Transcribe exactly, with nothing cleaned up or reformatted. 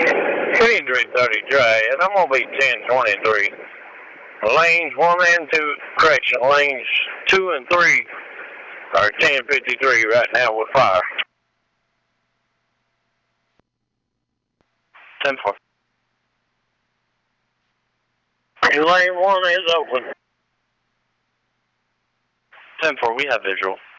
three thirty-three, and I'm going to be ten twenty-three. Lanes one and two, correction, lanes two and three are ten fifty-three right now with fire. ten four. Lane one is open. ten four, we have visual.